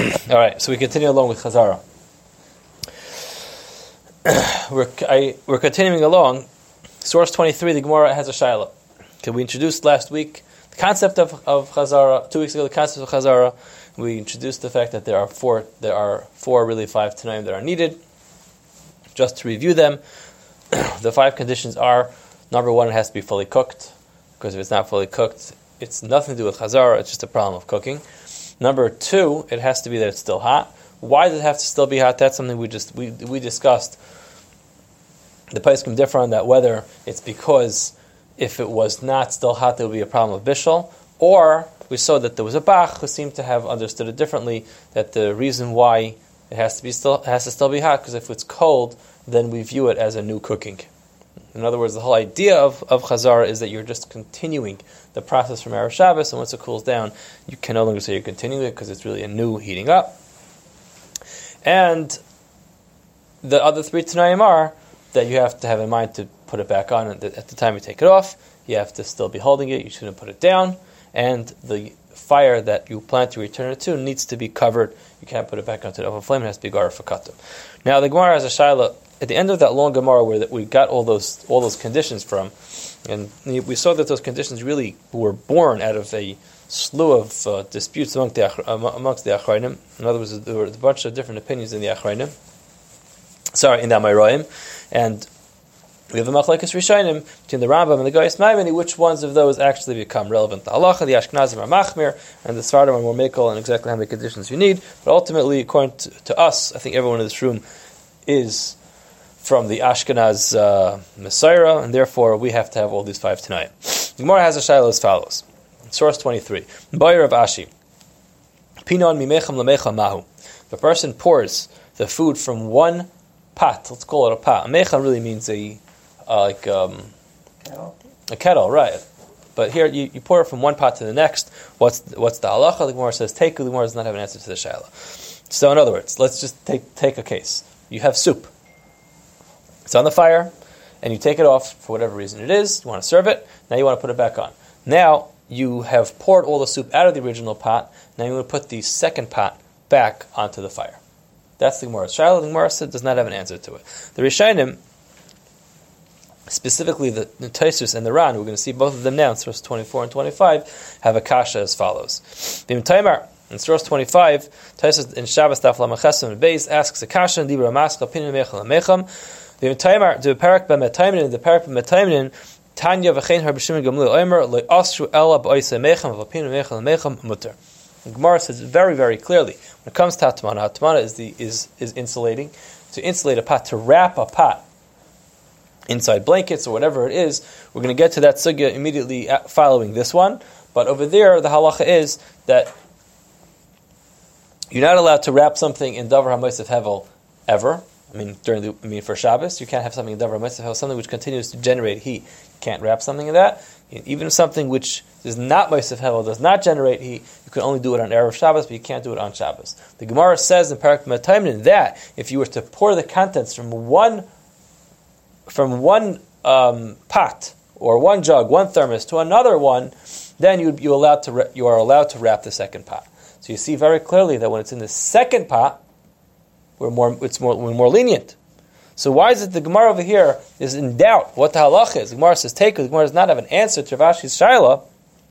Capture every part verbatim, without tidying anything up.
All right, so we continue along with Chazara. we're I, we're continuing along. Source twenty-three, the Gemara has a shaila. Okay, we introduced last week the concept of, of Chazara. Two weeks ago, the concept of Chazara. We introduced the fact that there are four, there are four, really five Tanaim that are needed. Just to review them, the five conditions are: number one, it has to be fully cooked, because if it's not fully cooked, it's nothing to do with Chazara. It's just a problem of cooking. Number two, it has to be that it's still hot. Why does it have to still be hot? That's something we just we we discussed. The Paiskim differ on that, whether it's because if it was not still hot, there would be a problem of bishul, or we saw that there was a Bach who seemed to have understood it differently, that the reason why it has to be still it has to still be hot, because if it's cold, then we view it as a new cooking. In other words, the whole idea of, of Chazara is that you're just continuing the process from Erev Shabbos, and once it cools down, you can no longer say you're continuing it, because it's really a new heating up. And the other three Tanaim are that you have to have in mind to put it back on at the, at the time you take it off. You have to still be holding it, you shouldn't put it down, and the fire that you plan to return it to needs to be covered. You can't put it back onto the open flame, it has to be gar fakatim. Now the Gemara has a shaila at the end of that long Gemara where that we got all those all those conditions from, and we saw that those conditions really were born out of a slew of uh, disputes among the, amongst the Achrayim. In other words, there were a bunch of different opinions in the Achrayim. Sorry, in the Amayroim. And we have a Machlekes Rishonim between the Rambam and the Gayis Maimoni, which ones of those actually become relevant to Halacha. The Ashkenazim are Machmir, and the Sfardim are more Mekel, and exactly how many conditions you need. But ultimately, according to, to us, I think everyone in this room is from the Ashkenaz uh, Messiah, and therefore we have to have all these five tonight. The Gemara has a shaila as follows. Source twenty-three. Bayer of Ashi. Pinon mimechem lamechem mahu. The person pours the food from one pot, let's call it a pot. A mechem really means a uh, like um, kettle. a kettle, right? But here you, you pour it from one pot to the next. What's what's the halacha? The Gemara says teku. The Gemara does not have an answer to the shaila. So in other words, let's just take take a case. You have soup. It's on the fire, and you take it off for whatever reason it is. You want to serve it. Now you want to put it back on. Now you have poured all the soup out of the original pot. Now you want to put the second pot back onto the fire. That's the Gemara's shaila. The Gemara does not have an answer to it. The Rishonim, specifically the, the Tosfos and the Ran, we're going to see both of them now in source twenty-four and twenty-five, have a kasha as follows. Bim Taimar, in source twenty-five, Tosfos in Shabbos Daf Lamachesem and Beis asks a kasha and Dibra Mascha Pinin Mechel Mecham. Bim Taimar do parak b'metaymin the parak b'metaymin Tanya v'chein har b'shimon gamliel omer lo asru ela b'oisei mecham v'pinu mecham mecham mutter. The Gemara says very very clearly when it comes to hatmana, hatmana is the is is insulating. To insulate a pot, to wrap a pot inside blankets or whatever it is. We're going to get to that sugya immediately following this one. But over there, the halacha is that you're not allowed to wrap something in davar hamoisef hevel ever. I mean, during the, I mean, for Shabbos, you can't have something in davar hamoisef hevel, something which continues to generate heat. You can't wrap something in that. Even something which is not moisef hevel, does not generate heat, you can only do it on Erev Shabbos, but you can't do it on Shabbos. The Gemara says in Parak Mataymin that if you were to pour the contents from one from one um, pot or one jug, one thermos to another one, then you you allowed to you are allowed to wrap the second pot. So you see very clearly that when it's in the second pot, we're more it's more we're more lenient. So why is it the Gemara over here is in doubt what the halach is? The Gemara says take it. The Gemara does not have an answer to Rav Ashi's shaila.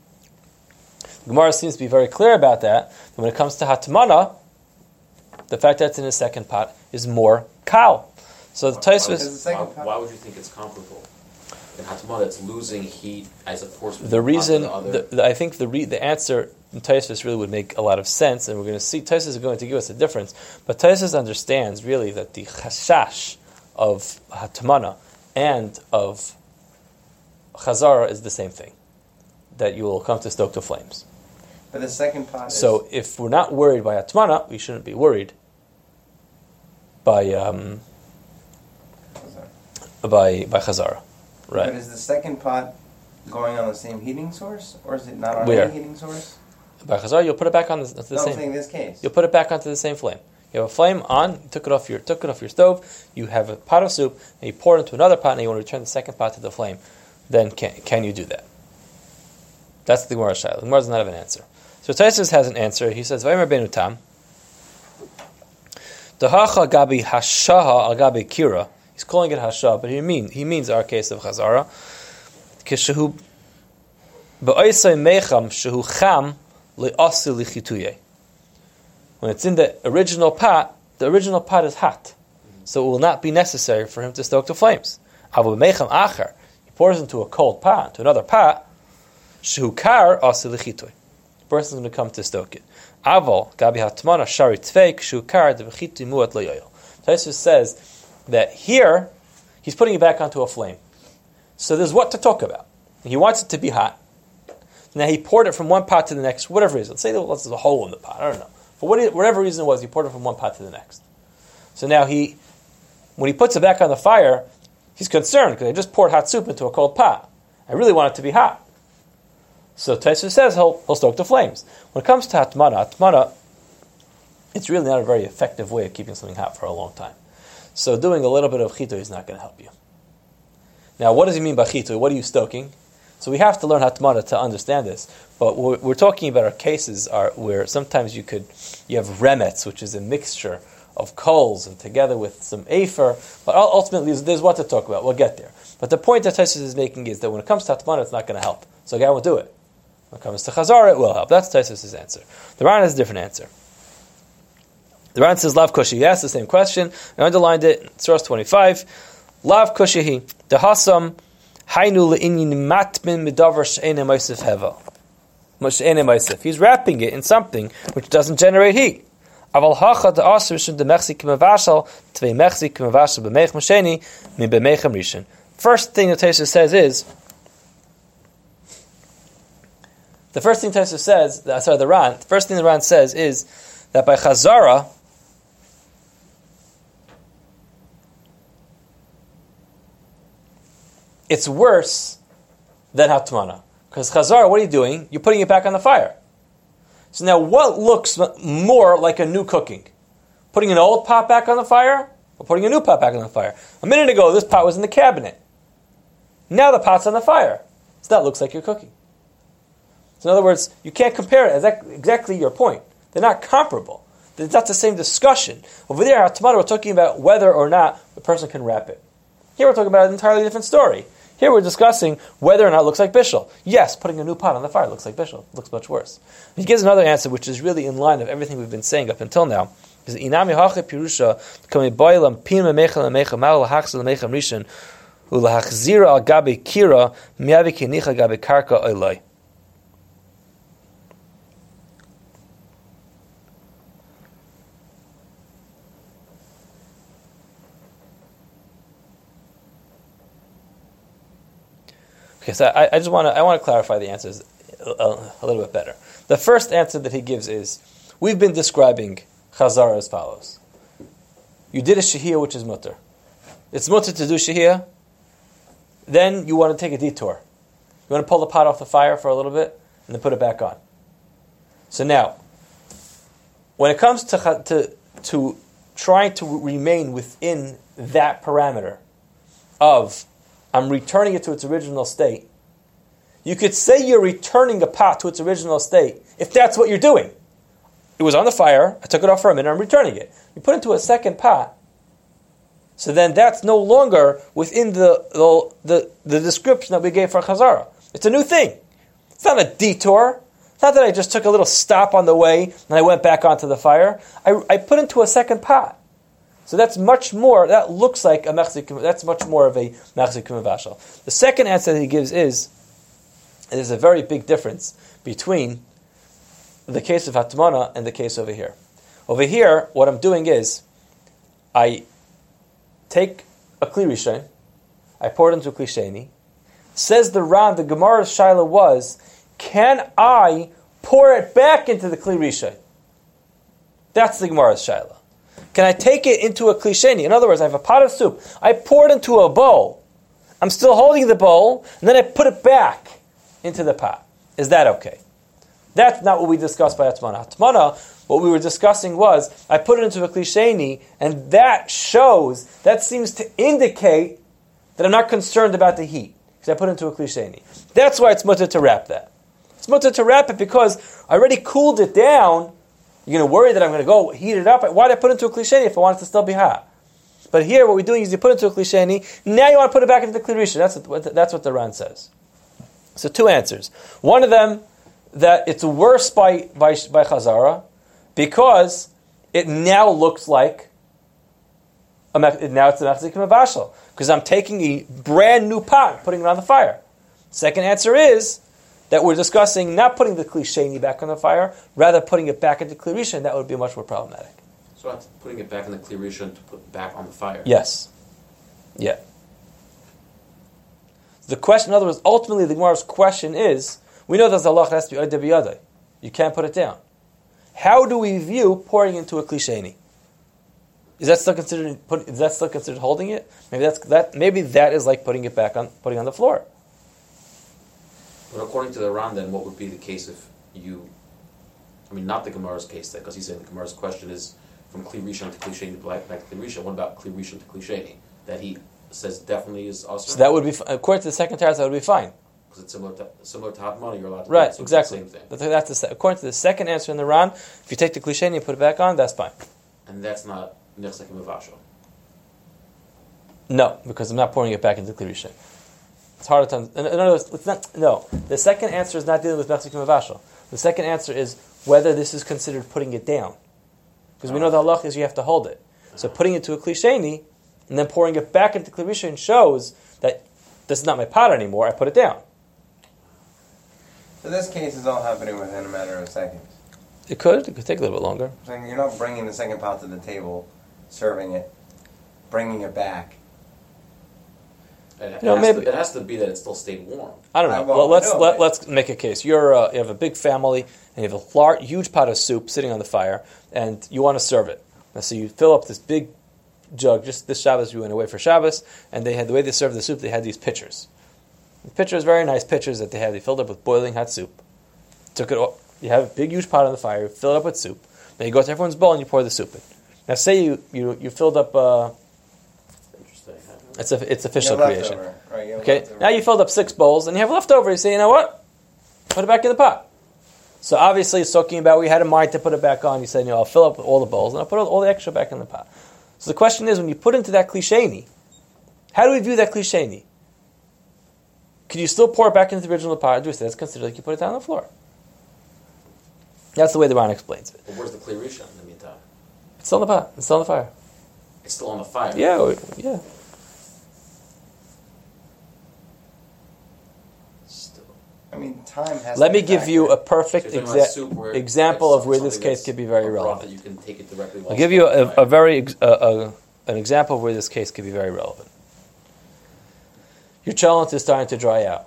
The Gemara seems to be very clear about that. That when it comes to hatmana, the fact that it's in the second pot is more kal. So the Tosfos. Why, why would you think it's comparable? In hatmana, it's losing heat as opposed to the reason. The other. The, the, I think the re, the answer in Tosfos really would make a lot of sense, and we're going to see Tosfos is going to give us a difference. But Tosfos understands really that the chashash of hatmana and of chazara is the same thing, that you will come to stoke the flames. But the second pot. So is... if we're not worried by hatmana, we shouldn't be worried by um, by by chazara, right? But is the second pot going on the same heating source, or is it not on Where? any heating source? By chazara, you'll put it back on the, the no, same. I'm saying in this case. You'll put it back onto the same flame. You have a flame on, you took it off your took it off your stove. You have a pot of soup, and you pour it into another pot, and you want to return the second pot to the flame. Then can can you do that? That's the Gemara shaila. The Gemara does not have an answer. So Tosfos has an answer. He says, "Vaymer beinu tam." Dahacha gabi hashaha al gabi kira. He's calling it hasha, but he mean he means our case of chazara. Kishehu ba'oisay mecham shehu cham le'asi lichituye. When it's in the original pot, the original pot is hot, so it will not be necessary for him to stoke the flames. Avu mecham acher, he pours into a cold pot, to another pot. Shehu kar asi lichituye. The person is going to come to stoke it. Aval gabi hatmana shari tvei shehu kar devichituy muat le'yoyel. Tosfos says that here he's putting it back onto a flame. So there's what to talk about. He wants it to be hot. Now he poured it from one pot to the next, for whatever reason. Let's say there's a hole in the pot. I don't know. For whatever reason it was, he poured it from one pot to the next. So now he, when he puts it back on the fire, he's concerned because I just poured hot soup into a cold pot. I really want it to be hot. So Tosfos says he'll, he'll stoke the flames. When it comes to hatmana, hatmana, it's really not a very effective way of keeping something hot for a long time. So doing a little bit of chitoy is not going to help you. Now, what does he mean by chitoy? What are you stoking? So we have to learn hatmana to understand this. But we're, we're talking about our cases are where sometimes you could you have remetz, which is a mixture of coals and together with some afer. But ultimately, there's what to talk about. We'll get there. But the point that Tosfos is making is that when it comes to hatmana, it's not going to help. So a guy won't do it. When it comes to chazara, it will help. That's Tosfos' answer. The Ran has a different answer. The Ran says, Lav Koshi. He asked the same question. I underlined it. Source twenty-five. Lav Koshihi. The Hasam. Hainu le'inyin matmin midavar she'ene ma'asif hevel. She'ene ma'asif. He's wrapping it in something which doesn't generate heat. Aval hacha the asr shun de mechzi k'mevashal tvei mechzi k'mevashal b'meich masheni mi b'meichem rishon. First thing that Tosfos says is, the first thing Tosfos says, sorry, the Ran, the first thing the Ran says is that by chazara, it's worse than hatmana. Because chazara, what are you doing? You're putting it back on the fire. So now what looks more like a new cooking? Putting an old pot back on the fire or putting a new pot back on the fire? A minute ago, this pot was in the cabinet. Now the pot's on the fire. So that looks like you're cooking. So in other words, you can't compare it. That's exactly your point. They're not comparable. It's not the same discussion. Over there, hatmana, we're talking about whether or not the person can wrap it. Here we're talking about an entirely different story. Here we're discussing whether or not it looks like bishul. Yes, putting a new pot on the fire looks like bishul. It looks much worse. He gives another answer which is really in line of everything we've been saying up until now. Is inami hache pirusha kami boilam pin memechel memechel mal hachsel memechel rishon ulahachzira al gabe kira miyavi kinicha gabe karka oilai. Okay, so I, I just want to I want to clarify the answers a, a, a little bit better. The first answer that he gives is, we've been describing chazara as follows. You did a shehiyah which is mutter. It's mutter to do shehiyah. Then you want to take a detour. You want to pull the pot off the fire for a little bit and then put it back on. So now, when it comes to to to trying to remain within that parameter of I'm returning it to its original state. You could say you're returning a pot to its original state if that's what you're doing. It was on the fire, I took it off for a minute, I'm returning it. You put it into a second pot, so then that's no longer within the the, the, the description that we gave for chazara. It's a new thing. It's not a detour. It's not that I just took a little stop on the way and I went back onto the fire. I, I put it into a second pot. So that's much more, that looks like a mechzik, that's much more of a mechzik mevashal. The second answer that he gives is, there's a very big difference between the case of hatmana and the case over here. Over here, what I'm doing is, I take a kli rishon, I pour it into a kli sheni. Says the Ran, the Gemara's shaila was, can I pour it back into the kli rishon? That's the Gemara's shaila. Can I take it into a kli sheni? In other words, I have a pot of soup. I pour it into a bowl. I'm still holding the bowl, and then I put it back into the pot. Is that okay? That's not what we discussed by Hatmana. Hatmana, what we were discussing was, I put it into a kli sheni, and that shows, that seems to indicate that I'm not concerned about the heat, because I put it into a kli sheni. That's why it's mutter to wrap that. It's mutter to wrap it because I already cooled it down. You're going to worry that I'm going to go heat it up. Why did I put it into a Kli Sheni if I want it to still be hot? But here, what we're doing is you put it into a Kli Sheni. Now you want to put it back into the Kli Rishon. That's what, that's what the Ran says. So two answers. One of them, that it's worse by by, by Chazara because it now looks like a, now it's an Mechzik Mavashal because I'm taking a brand new pot and putting it on the fire. Second answer is that we're discussing not putting the Kli Sheni back on the fire, rather putting it back into Kli Rishon. That would be much more problematic. So not putting it back in the Kli Rishon to put back on the fire. Yes. Yeah. The question, in other words, ultimately the Gemara's question is, we know that the halach has to be Odeh B'Yadai. You can't put it down. How do we view pouring into a Kli Sheni? Is that still considered put, is that still considered holding it? Maybe that's that maybe that is like putting it back on putting on the floor. But according to the Ran, then what would be the case if you, I mean, not the Gemara's case, because he's saying the Gemara's question is from Kli Rishon to Kli Sheni back to Kli Rishon. What about Kli Rishon to Kli Sheni? That he says definitely is also. So that would be according to the second Taras, that would be fine. Because it's similar to similar to hot money, you're allowed to right, do it, so exactly. It's the same thing. But that's the, according to the second answer in the Ran, if you take the Kli Sheni and put it back on, that's fine. And that's not Nechsek Mavashal. No, because I'm not pouring it back into Kli Rishon. It's harder to. In other words, it's not. No, the second answer is not dealing with Mechzik Mavashal. The second answer is whether this is considered putting it down, because we know the halach is you have to hold it. So putting it to a Kli Sheni and then pouring it back into Kli Rishon shows that this is not my pot anymore. I put it down. So this case is all happening within a matter of seconds. It could. It could take a little bit longer. So you're not bringing the second pot to the table, serving it, bringing it back. It, You know, has maybe- to, it has to be that it still stayed warm. I don't know. I won't Well, let's know, let, but- let's make a case. You're uh, you have a big family and you have a large, huge pot of soup sitting on the fire, and you want to serve it. And so you fill up this big jug. Just this Shabbos, we went away for Shabbos, and they had the way they served the soup. They had these pitchers. The pitchers, very nice pitchers that they had. They filled up with boiling hot soup. Took it. All, you have a big, huge pot on the fire. Fill it up with soup. Then you go to everyone's bowl and you pour the soup in. Now, say you you, you filled up. Uh, Interesting. it's a it's official You have creation. leftover, right? You have Okay, leftover. now you filled up six bowls and you have leftover. You say, you know what? Put it back in the pot. So obviously, it's talking about we had a mind to put it back on. You said, you know, I'll fill up all the bowls and I'll put all, all the extra back in the pot. So the question is, when you put into that Kli Sheni, how do we view that Kli Sheni? Could you still pour it back into the original pot? Do we say that's considered like you put it down on the floor? That's the way the Ran explains it. But where's the Kli Rishon in the meantime? It's still in the pot. It's still on the fire. It's still on the fire. Yeah, or- yeah. Still. I mean, time has. Let to me be give you a factored. perfect So you're talking about exa- soup where example it's of where this something case that's could be very a broth relevant. that you can take it directly. I'll give you a, a very ex- a, a, an example of where this case could be very relevant. Your cholent is starting to dry out.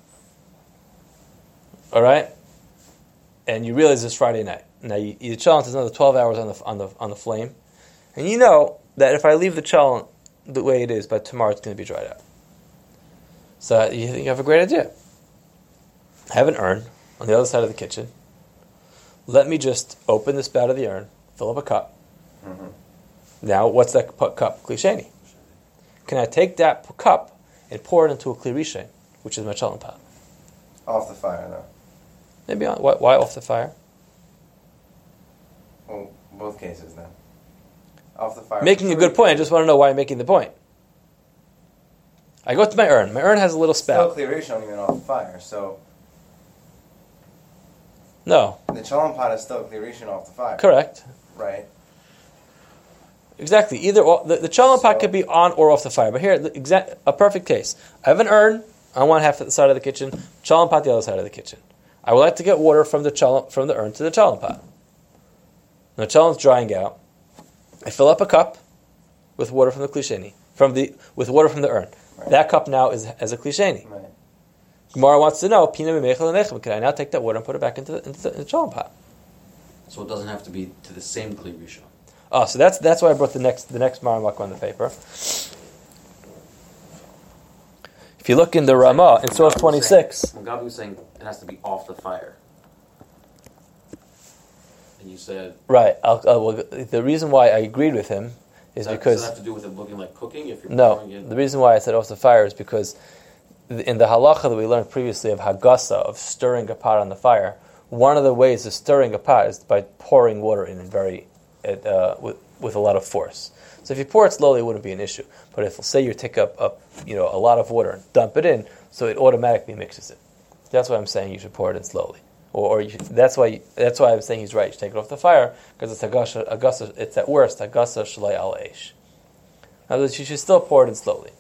All right, and you realize it's Friday night. Now you, your cholent is another twelve hours on the on the on the flame, and you know that if I leave the cholent the way it is, by tomorrow it's going to be dried out. So you think you have a great idea. Have an urn on the other side of the kitchen. Let me just open the spout of the urn, fill up a cup. Mm-hmm. Now, what's that pu- cup? Kli Sheni. Can I take that p- cup and pour it into a Kli Rishon, which is my cholent pot? Off the fire, though. Maybe on, why, why off the fire? Well, both cases then. Off the fire. Making a good point. I just want to know why I'm making the point. I go to my urn. My urn has a little Still spout. Kli Rishon even off the fire, so No, the cholent pot is still Kli Rishon off the fire. correct. Right. Exactly. Either or, the, the cholent pot So- could be on or off the fire. But here, the exact a perfect case. I have an urn on one half of the side of the kitchen, cholent pot the other side of the kitchen. I would like to get water from the cholent, from the urn to the cholent pot. Now, the cholent's drying out. I fill up a cup with water from the Kli Sheni, from the with water from the urn. Right. That cup now is as a Kli Sheni. Right. Gemara wants to know, Pina b'meichel l'nechem. Can I now take that water and put it back into the, into the, in the cholent pot? So it doesn't have to be to the same Kli Rishon. Oh, so that's that's why I brought the next the next Maramach on the paper. If you look in the Ramah in source twenty-six, When Gabi was saying it has to be off the fire, and you said right? I'll, I'll, well, the reason why I agreed with him is that, because does that have to do with it looking like cooking? If you're no, pouring in, the reason why I said off the fire is because in the halacha that we learned previously of hagasa, of stirring a pot on the fire, one of the ways of stirring a pot is by pouring water in very uh, with, with a lot of force. So if you pour it slowly, it wouldn't be an issue. But if, say, you take up, up you know, a lot of water and dump it in, so it automatically mixes it. That's why I'm saying you should pour it in slowly. Or, or you should, that's why you, that's why I'm saying he's right. You should take it off the fire because it's agasha, agasha, it's at worst agasa shalei al eish. In other words, you should still pour it in slowly.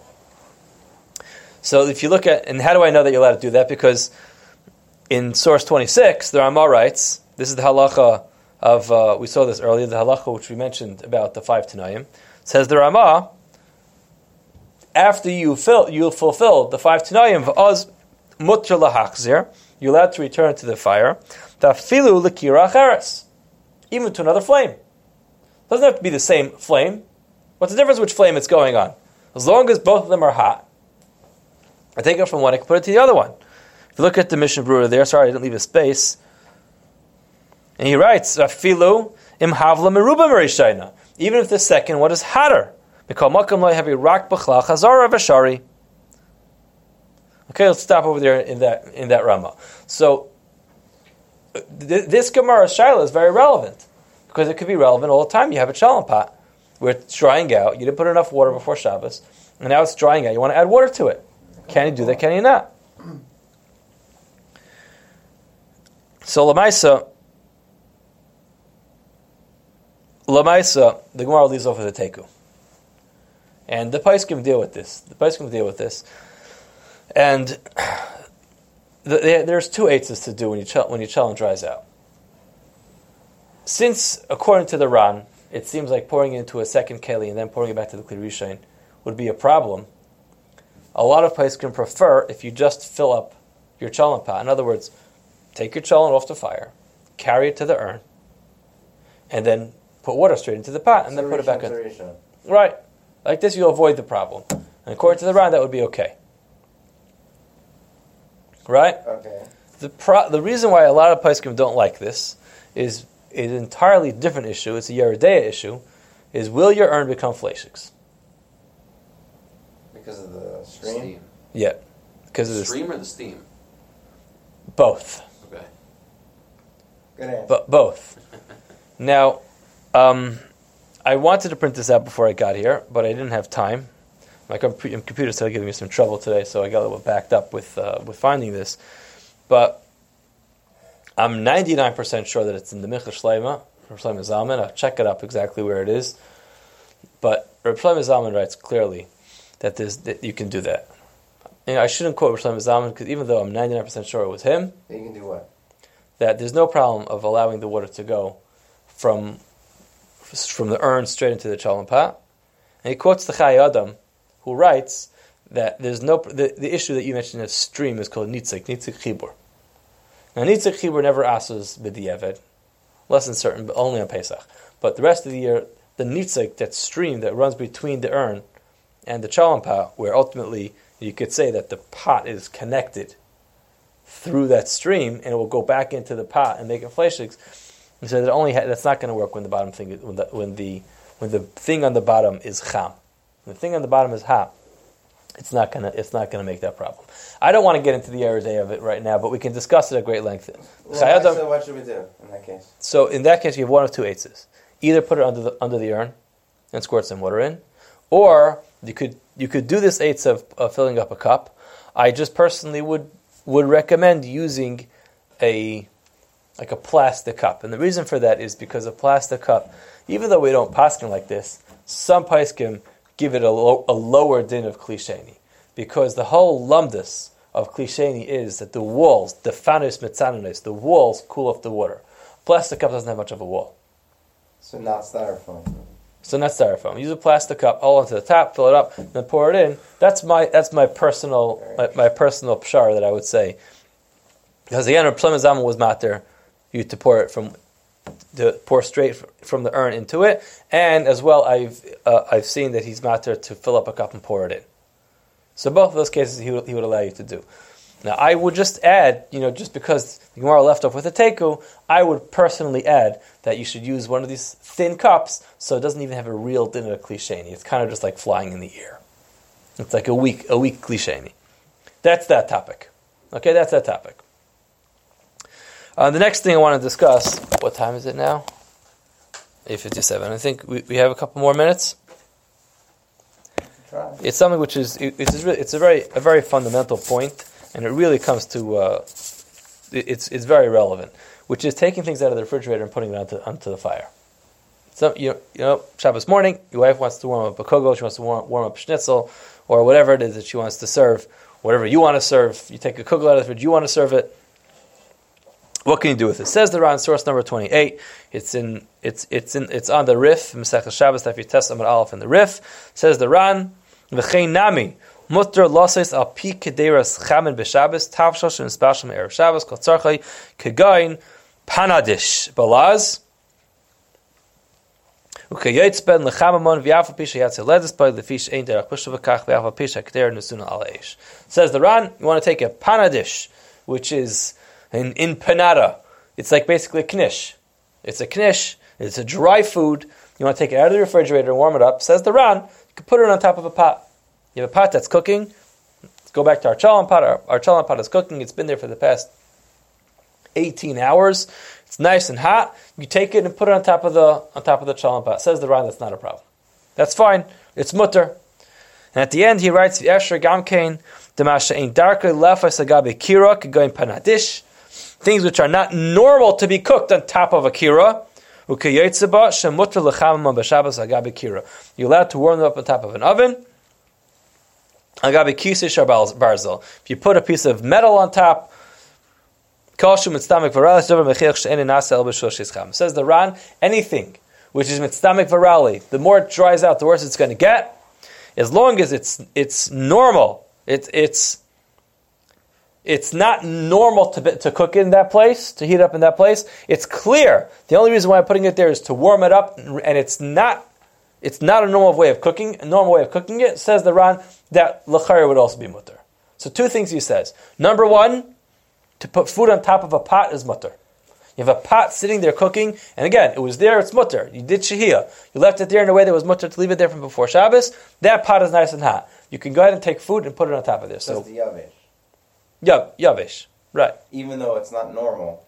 So if you look at, and how do I know that you're allowed to do that? Because in source twenty-six, the Ramah writes, this is the halacha of, uh, we saw this earlier, the halacha which we mentioned about the five Tanayim, says the Ramah, after you fill, you fulfilled the five Tanayim, v'oz mutter lahachzir, you're allowed to return to the fire, tafilu l'kira acheres, even to another flame. It doesn't have to be the same flame. What's the difference which flame it's going on? As long as both of them are hot, I take it from one, I can put it to the other one. If you look at the Mishnah Berurah there, sorry I didn't leave a space, and he writes, Rafilu im havla meruba merishayna. Even if the second one is hotter. Mikol makam lo have a rak b'chlal chazara v'shari. Okay, let's stop over there in that in that Ramah. So th- this Gemara Shaila is very relevant because it could be relevant all the time. You have a shalom pot where it's drying out. You didn't put enough water before Shabbos, and now it's drying out. You want to add water to it. Can you do that? Can you not? So Lamaisa, Lamaisa, the Gemara leaves off with a teku, and the Paiskim deal with this. The Paiskim deal with this, and the, the, there's two eitzes to do when you ch- when your challah dries out. Since, according to the Ran, it seems like pouring it into a second keli and then pouring it back to the Kli Rishon would be a problem. A lot of Paiskim prefer if you just fill up your challah pot. In other words, take your challah off the fire, carry it to the urn, and then put water straight into the pot, and then put it back in. Right. Like this, you'll avoid the problem. And according to the Ran, that would be okay. Right? Okay. The pro- the reason why a lot of Paiskim don't like this is, is an entirely different issue. It's a Yeridea issue. Is will your urn become fleishiks? Because of the stream? Steam. Yeah. Because of The the stream or the steam? both. Okay. Good answer. But both. Now, um, I wanted to print this out before I got here, but I didn't have time. My com- computer started giving me some trouble today, so I got a little backed up with uh, with finding this. But I'm ninety-nine percent sure that it's in the Michal Shleima, Reb Shlomo Zalman. I'll check it up exactly where it is. But Reb Shlomo Zalman writes clearly that, there's, that you can do that. You know, I shouldn't quote Reb Shlomo Zalman, because even though I'm ninety-nine percent sure it was him, You can do what? that there's no problem of allowing the water to go from from the urn straight into the challah pot. And he quotes the Chai Adam, who writes that there's no the, the issue that you mentioned of stream is called nitzik, nitzik chibur. Now nitzik chibur never asks b'diavad, less than certain, but only on Pesach. But the rest of the year, the nitzik, that stream that runs between the urn and the challah pot, where ultimately you could say that the pot is connected through that stream, and it will go back into the pot and make it fleishiks. He said that only ha- that's not going to work when the bottom thing is, when the when the when the thing on the bottom is cham. When the thing on the bottom is hot, it's not gonna it's not gonna make that problem. I don't want to get into the everyday of it right now, but we can discuss it at great length. Well, actually, what should we do in that case? So in that case, you have one of two eitzes: either put it under the under the urn and squirt some water in, or you could you could do this eitz of, of filling up a cup. I just personally would would recommend using a like a plastic cup, and the reason for that is because a plastic cup, even though we don't paskin like this, some paiskim give it a, lo- a lower din of klisheni, because the whole lumdus of klisheni is that the walls, the fanus mitzanonis, the walls cool off the water. Plastic cup doesn't have much of a wall. So not styrofoam. So not styrofoam. Use a plastic cup, all onto the top, fill it up, then pour it in. That's my that's my personal my, my personal pshar that I would say. Because again, Reb Shlomo Zalman was mater you to pour it from to pour straight from the urn into it, and as well I've uh, I've seen that he's mater to fill up a cup and pour it in. So both of those cases he would, he would allow you to do. Now I would just add, you know, just because the Gemara left off with a teku, I would personally add that you should use one of these thin cups so it doesn't even have a real din of klisheni. It's kind of just like flying in the air. It's like a weak a weak klisheni. That's that topic. Okay, that's that topic. Uh, the next thing I want to discuss, what time is it now? eight fifty-seven. I think we, we have a couple more minutes. Try. It's something which is, it, it's, really, it's a very a very fundamental point, and it really comes to, uh, it, it's it's very relevant, which is taking things out of the refrigerator and putting it onto, onto the fire. So, you know, you know, Shabbos morning, your wife wants to warm up a kugel, she wants to warm, warm up schnitzel, or whatever it is that she wants to serve, whatever you want to serve. You take a kugel out of the fridge, you want to serve it. What can you do with it? Says the Ran, source number twenty-eight. It's in. It's it's in. It's on the Rif. Masechah Shabbos. If you test them at Aleph in the Rif, says the Ran. V'chein nami mutter loses al pi kederas chamen b'Shabbos tavshal and spashim erev Shabbos kol tzarchay kegain panadish balaz. Ukayetz ben lechamamon v'yafal pisha yatzel ledis by the fish ain't derech pisha v'kach v'yafal pisha keder nesuna al eish. Says the Ran. You want to take a panadish, which is In, in panada, it's like basically a knish. It's a knish, it's a dry food. You want to take it out of the refrigerator and warm it up. Says the Ran, you can put it on top of a pot. You have a pot that's cooking. Let's go back to our challah pot. Our, our challah pot is cooking. It's been there for the past eighteen hours. It's nice and hot. You take it and put it on top of the on top of the challah pot. Says the Ran, that's not a problem. That's fine. It's mutter. And at the end he writes, V'esher gamkein demasha ein darka lefas agabe kira kegoin panadish. Things which are not normal to be cooked on top of a kira. You're allowed to warm them up on top of an oven. If you put a piece of metal on top, says the Ran, anything which is mitstamek varali, the more it dries out, the worse it's going to get. As long as it's it's normal, it's it's It's not normal to to cook in that place, to heat up in that place. It's clear. The only reason why I'm putting it there is to warm it up, and it's not it's not a normal way of cooking. A normal way of cooking it, says the Ran, that l'chayr would also be mutter. So two things he says. Number one, to put food on top of a pot is mutter. You have a pot sitting there cooking, and again, it was there, it's mutter. You did shehiyah. You left it there in a way that was mutter to leave it there from before Shabbos. That pot is nice and hot. You can go ahead and take food and put it on top of there. So That's the yavish. Yav, yavish, right. Even though it's not normal,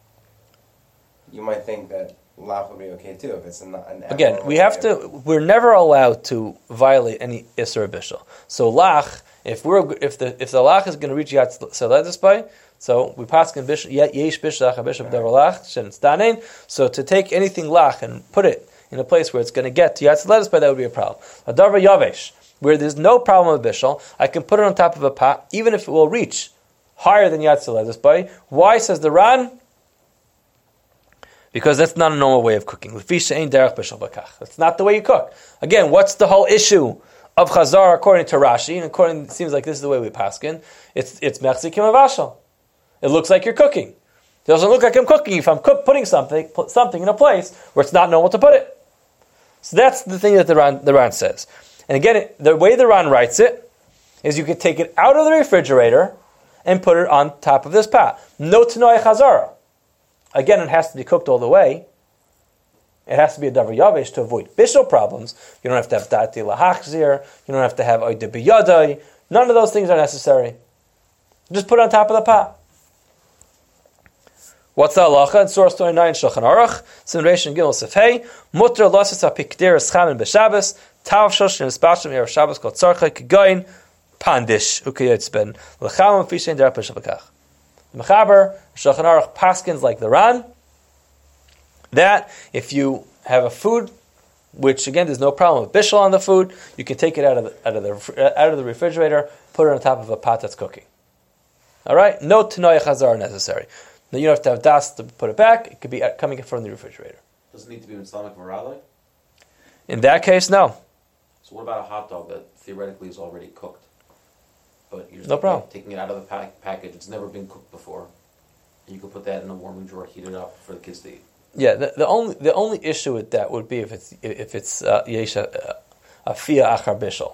you might think that lach would be okay too if it's an, an Again, we have to. We're never allowed to violate any isur bishul. So lach, if we're if the if the lach is going to reach yat seledus by, so we pass in bishul yesh bishul bishul davar lach shen stanein. So to take anything lach and put it in a place where it's going to get to yat seledus by, that would be a problem. A davar yavish, where there's no problem with bishul, I can put it on top of a pot, even if it will reach higher than Yatzel Ledus by. Why, says the Ran? Because that's not a normal way of cooking. That's not the way you cook. Again, what's the whole issue of Chazar according to Rashi? And according, it seems like this is the way we paskin. It's it's mechzikim avashal. It looks like you're cooking. It doesn't look like I'm cooking if I'm cook, putting something put something in a place where it's not normal to put it. So that's the thing that the Ran, the Ran says. And again, it, the way the Ran writes it is you could take it out of the refrigerator and put it on top of this pot. No Tanoi Chazara. Again, it has to be cooked all the way. It has to be a davar yavesh to avoid bishul problems. You don't have to have dati lahachzir. You don't have to have oide biyadai. None of those things are necessary. Just put it on top of the pot. What's the halacha? In source twenty-nine, Shulchan Aruch, Simration Gimel Sefhei, Mutter Lasis HaPikdir Eschamen B'Shabbos, Tav Shosh and Espashim Erev Shabbos Kol Tzarchai Kegoyin, Pandish, ukayetz ben l'chamam fishein derech b'shavakach. The Mechaber, Shulchan Aruch paskins like the Ran, that if you have a food, which again there's no problem with bishul on the food, you can take it out of the, out of the out of the refrigerator, put it on top of a pot that's cooking. All right, no tanoy chazar necessary. Now you don't have to have das to put it back. It could be coming from the refrigerator. Does it need to be in stomach varale? In that case, no. So what about a hot dog that theoretically is already cooked? But you're just No taking, problem. It, taking it out of the pack, package. It's never been cooked before. And you can put that in a warming drawer, heat it up for the kids to eat. Yeah, the, the only the only issue with that would be if it's if it's yesha a fia achar bishul,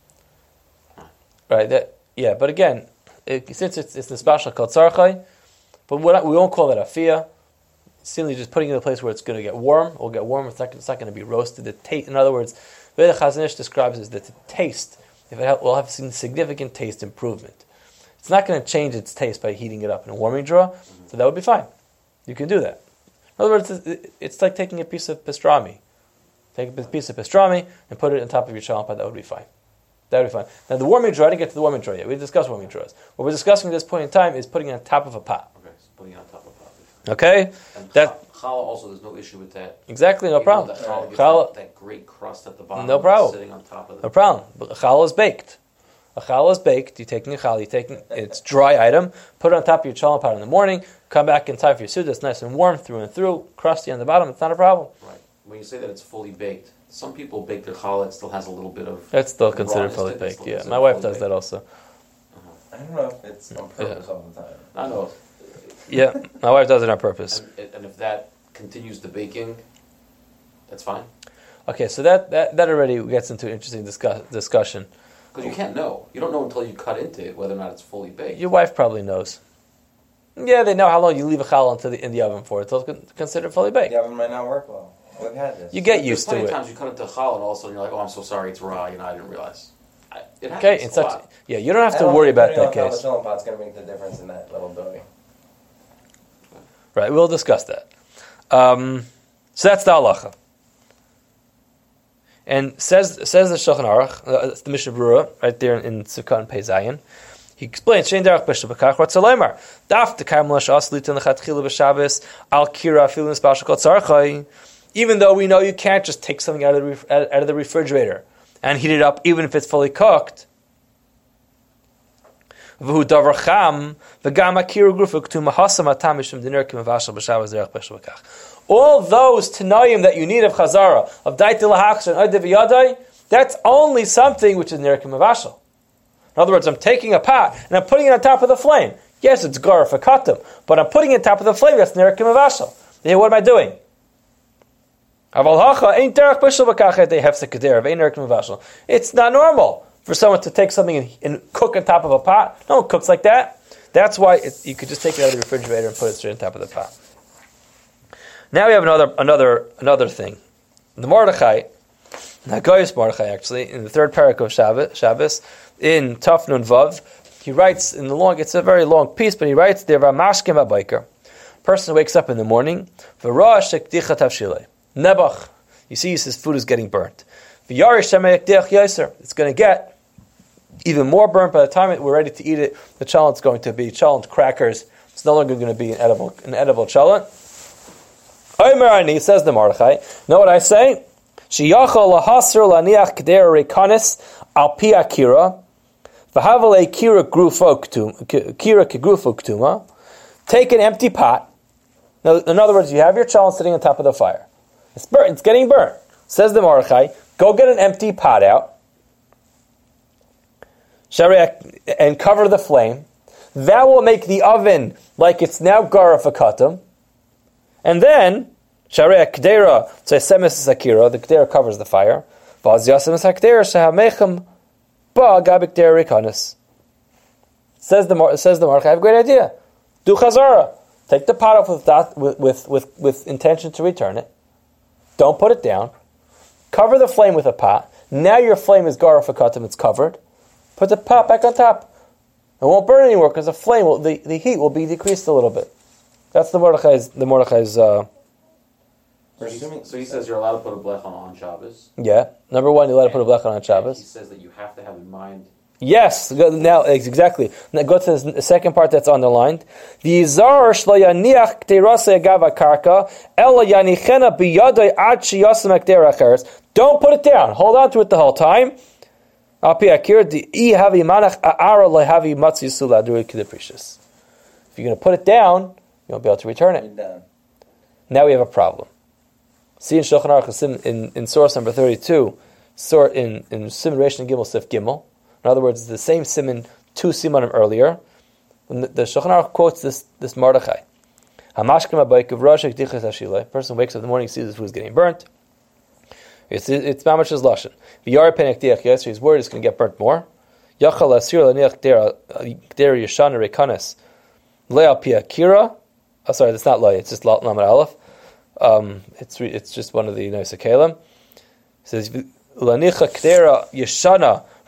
right? That yeah, but again, it, since it's it's the special called tzarchai, but what, we won't call that a fia. It's simply just putting it in a place where it's going to get warm. It will get warm. It's not, it's not going to be roasted. The taste, in other words, the way the Chazon Ish describes is that the taste, if it ha- will have significant taste improvement. It's not going to change its taste by heating it up in a warming drawer, so that would be fine. You can do that. In other words, it's like taking a piece of pastrami. Take a piece of pastrami and put it on top of your challah pot. That would be fine. That would be fine. Now the warming drawer, I didn't get to the warming drawer yet. We discussed warming drawers. What we're discussing at this point in time is putting it on top of a pot. Okay, so putting it on top of a pot. Okay? And That challah also, there's no issue with that. Exactly, no Even problem. though That, challah gets Challah- that, that great crust at the bottom. No problem. Sitting on top of the. No problem. But a challah is baked. A challah is baked. You're taking a challah, you're taking it's dry item, put it on top of your challah pot in the morning, come back in time for your suda, it's nice and warm through and through, crusty on the bottom, it's not a problem. Right. When you say that it's fully baked, some people bake their challah, it still has a little bit of. It's still considered rawness fully to it, it's baked, still yeah. considered My wife fully does baked. that also. I don't know if it's on purpose Yeah. all the time. I know. Yeah, my wife does it on purpose. And, and if that continues the baking, that's fine. Okay, so that, that, that already gets into an interesting discuss, discussion. Because you can't know. You don't know until you cut into it whether or not it's fully baked. Your wife probably knows. Yeah, they know how long you leave a challah into the, in the oven for. It's all con- considered fully baked. The oven might not work well. We've had this. You get There's used to plenty it. of times you cut into challah and all of a sudden you're like, oh, I'm so sorry, it's raw. You know, I didn't realize. I, it happens Okay, in a such lot. yeah, you don't have I to don't worry think about putting that it on top case. of the chilling pot's going to make the difference in that little doughy. Right, we'll discuss that. Um, so that's the halacha. And says says the Shulchan Aruch, uh, it's the Mishnah Berurah, right there in, in Sukkot and Pei Zayin. He explains, Shein derech b'shul b'kach, what's a lemar? Daf the karmel sh'asli ten lechatchila b'Shabbos, al kira afilu nisbal shekot tzarchai. Even though we know you can't just take something out of the ref- out of the refrigerator and heat it up, even if it's fully cooked. V'hu davar cham, v'gam akira grufa k'tum mahasam atam mishum dinner k'mavashal b'Shabbos derech b'shul b'kach. All those tanayim that you need of chazara, of daiti lahachsh and oidev yadai, that's only something which is nirkim mavashal. In other words, I'm taking a pot and I'm putting it on top of the flame. Yes, it's gar for katam, but I'm putting it on top of the flame. That's nirkim mavashal. Hey, what am I doing? It's not normal for someone to take something and, and cook on top of a pot. No one cooks like that. That's why it, you could just take it out of the refrigerator and put it straight on top of the pot. Now we have another another another thing. The Mordechai, Nagoyis Mordechai actually, in the third parak of Shabbos, Shabbos in Taf Nun Vav, he writes in the long, it's a very long piece, but he writes there, V'amashkem habayker. Person wakes up in the morning, V'ra shekdicha tavshilei. Nebach. You see, his food is getting burnt. V'yarish shemei yakdech yoser. It's going to get even more burnt by the time we're ready to eat it. The challah is going to be challah crackers. It's no longer going to be an edible an edible challah. Says the Mordechai, know what I say? Sheyachol lahasr laniach k'der rekanis al pi akira v'havale kira grufo kira kegrufo ktuma. Take an empty pot. Now, in other words, you have your challah sitting on top of the fire. It's burnt. It's getting burnt. Says the Mordechai, go get an empty pot out and cover the flame. That will make the oven like it's now gara fakatim. And then, Sharei Kdera, Tzesemis Sakira, the Kdera covers the fire. Vaz Yasemis Hakdera, Shahamechem, Ba Gabik Dera Rekanis. Says the says the Mark, I have a great idea. Do Chazara. Take the pot off with, that, with, with, with, with intention to return it. Don't put it down. Cover the flame with a pot. Now your flame is Gara Fakatim, it's covered. Put the pot back on top. It won't burn anymore because the flame, will, the, the heat will be decreased a little bit. That's the Mordechai's. The Mordechai's. Uh, So he, so he says you're allowed to put a blech on on Shabbos. yeah. Number one, you're allowed to put a blech on on Shabbos. He says that you have to have in mind. Yes. Now, exactly. Now go to the second part that's underlined. The Yizar shlo yaniach k'derase agav karka ela yanichena biyadei ad sheyasem akder acheres. Don't put it down. Hold on to it the whole time. Al pi akir di I havi manach aara lehavi matzi yisula aduri k'deprishis. If you're going to put it down, you won't be able to return it. Done. Now we have a problem. See in Shulchan Aruch in, in source number thirty-two, sort in in Siman Reish and Gimel Sif Gimel. In other words, the same Siman two Simanim earlier. When the, the Shulchan Aruch quotes this this Mordechai, Hamashkem habayk of Rosh Dichas Hashilei. Person wakes up in the morning, sees his food is getting burnt. It's it's Mamash's lashon. V'yar penek diach yes, he's worried it's going to get burnt more. Yachal asir laniach dera dera yeshana rekanes leal pia kira. Oh, sorry, that's not lay. It's just lamed aleph. Um, it's re, it's just one of the Noisa Kalim. It says Lanicha Kdera Yeshana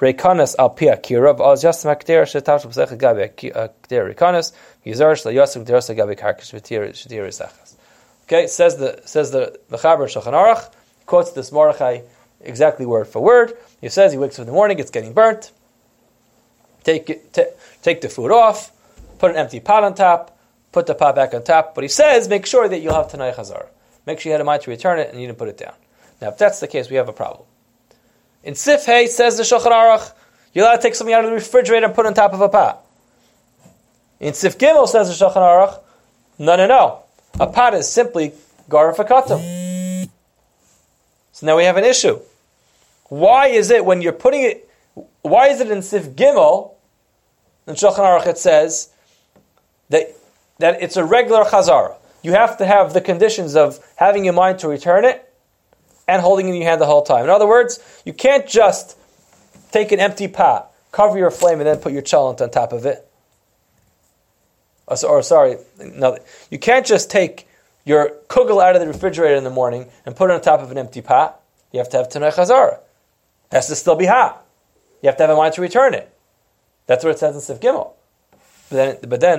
Reikanas al pia kira, v'az yasam hakdera shetash b'sech gabi hakdera reikanas, yizar shla yasam derasa gabi karkish v'tir sechas. Okay, says the says the Mechaber Shulchan Aruch, quotes this Mordechai exactly word for word. He says he wakes up in the morning, it's getting burnt. Take it, t- take the food off, put an empty pot on top, put the pot back on top. But he says, make sure that you'll have Tanai Chazar. Make sure you had a mind to return it and you didn't put it down. Now, if that's the case, we have a problem. In Sif Hey, says the Shulchan Aruch, you're allowed to take something out of the refrigerator and put it on top of a pot. In Sif Gimel, says the Shulchan Aruch, no, no, no. A pot is simply Garif HaKatam. So now we have an issue. Why is it when you're putting it, why is it in Sif Gimel, in Shulchan Aruch it says, that, that it's a regular Chazara? You have to have the conditions of having in mind to return it and holding it in your hand the whole time. In other words, you can't just take an empty pot, cover your flame, and then put your cholent on top of it. Or, or sorry, no, you can't just take your kugel out of the refrigerator in the morning and put it on top of an empty pot. You have to have Tanai Chazara. It has to still be hot. You have to have a mind to return it. That's what it says in Sif Gimel. But then, but then,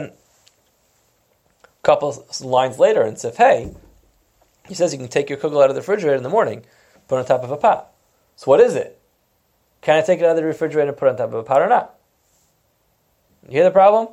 a couple lines later in Sif Hey, he says you can take your kugel out of the refrigerator in the morning, put it on top of a pot. So what is it? Can I take it out of the refrigerator and put it on top of a pot or not? You hear the problem?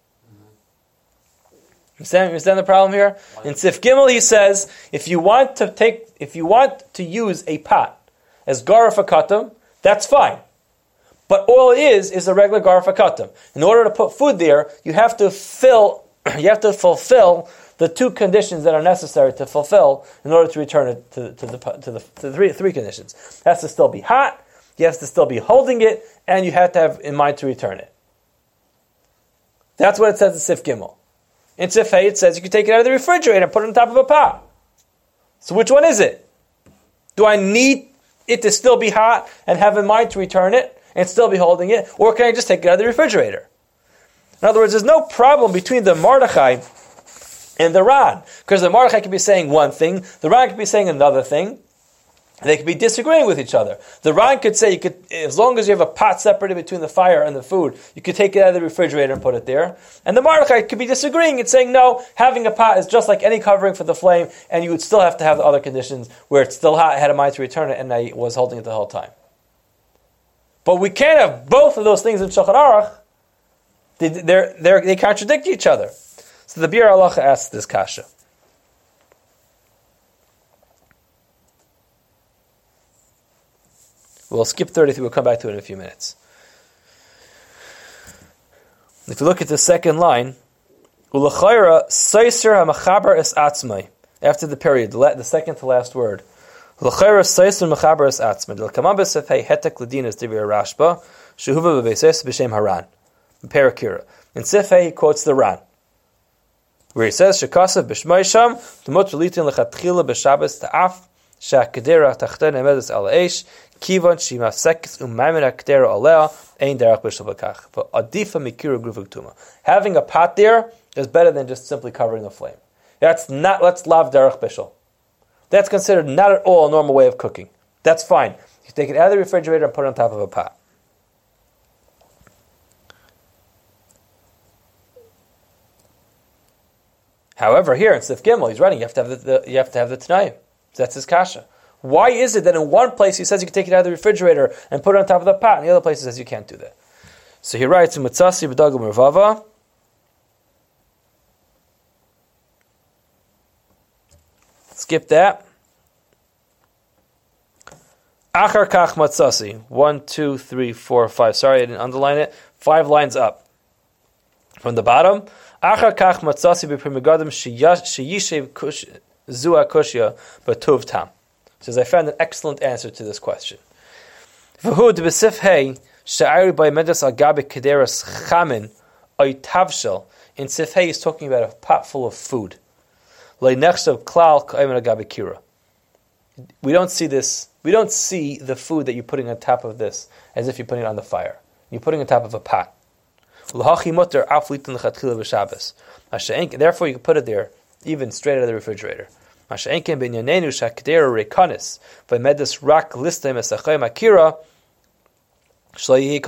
You understand, you understand the problem here? In Sif Gimel he says, if you want to take, if you want to use a pot as Garif HaKatam, that's fine. But all it is is a regular Garif HaKatam. In order to put food there, you have to fill, you have to fulfill the two conditions that are necessary to fulfill in order to return it to, to the to the, to the three, three conditions. It has to still be hot, you have to still be holding it, and you have to have in mind to return it. That's what it says in Sif Gimel. In Sif Hey, it says you can take it out of the refrigerator and put it on top of a pot. So which one is it? Do I need it to still be hot and have in mind to return it and still be holding it? Or can I just take it out of the refrigerator? In other words, there's no problem between the Mordechai and the Ran. Because the Mordechai could be saying one thing, the Ran could be saying another thing. They could be disagreeing with each other. The Ran could say, you could, as long as you have a pot separated between the fire and the food, you could take it out of the refrigerator and put it there. And the Mordechai could be disagreeing and saying, no, having a pot is just like any covering for the flame, and you would still have to have the other conditions where it's still hot, I had a mind to return it, and I was holding it the whole time. But we can't have both of those things in Shulchan Aruch. They, they're, they're, they contradict each other. So the Bir Halacha asks this kasha. We'll skip thirty-three, we'll come back to it in a few minutes. If you look at the second line, Ulachayra Seiser HaMachaber Es Atzmai, after the period, the, the second to last word. Ulachayra Seiser HaMachaber Es Atzmai, L'kamam B'Sefei Hetek L'Dinas Divir Rashba, Shehuva B'Beises B'Shem Haran, Parakira. In Sefei he quotes the Ran, where he says, Shekasav B'Shmoisham, T'mot Relitin L'Chatchila B'Shabbos Ta'af, Sha'kedera Tachten Emedes Al Eish, Kivan Shimasekis Umaimin HaKedera Alea, Ein Derech B'Shal B'Kach. But Adifa Mikira Gruvuk Tuma. Having a pot there is better than just simply covering the flame. That's not, let's lav Derech B'Shal. That's considered not at all a normal way of cooking. That's fine. You take it out of the refrigerator and put it on top of a pot. However, here in Sif Gimel, he's writing, you have to have the, the you have to have the Tanaim. That's his kasha. Why is it that in one place he says you can take it out of the refrigerator and put it on top of the pot, and the other place he says you can't do that? So he writes in Matzasi B'Dagum Mervava. Skip that. Achar Kach Matzasi. One, two, three, four, five. Sorry, I didn't underline it. Five lines up. From the bottom. Achar Kach Matzasi B'Primigadim Sheyishev Zua Kushya B'Tuv Tam. Says, I found an excellent answer to this question. V'hu d'besif hey she'ayri by medas agabe kederas chamin oy tavshel. In Sif Hey he's talking about a pot full of food. Le'nechshav klal k'ayman agabe kira. We don't see this. We don't see the food that you're putting on top of this as if you're putting it on the fire. You're putting it on top of a pot. L'hachi mutter af litin l'chatchila b'Shabbos. Therefore, you can put it there, even straight out of the refrigerator. Masha'enken ben yonenu shakdera rekanis v'medes rak listem esachay makira He